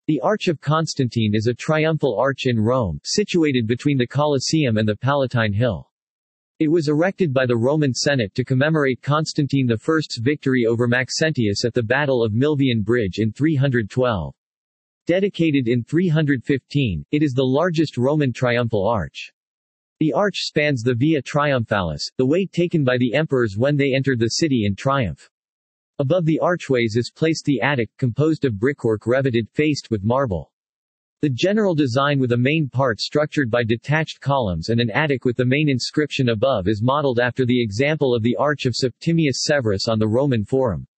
The Arch of Constantine is a triumphal arch in Rome, situated between the Colosseum and the Palatine Hill. It was erected by the Roman Senate to commemorate Constantine I's victory over Maxentius at the Battle of Milvian Bridge in 312. Dedicated in 315, it is the largest Roman triumphal arch. The arch spans the Via Triumphalis, the way taken by the emperors when they entered the city in triumph. Above the archways is placed the attic, composed of brickwork reveted, faced with marble. The general design with a main part structured by detached columns and an attic with the main inscription above is modeled after the example of the Arch of Septimius Severus on the Roman Forum.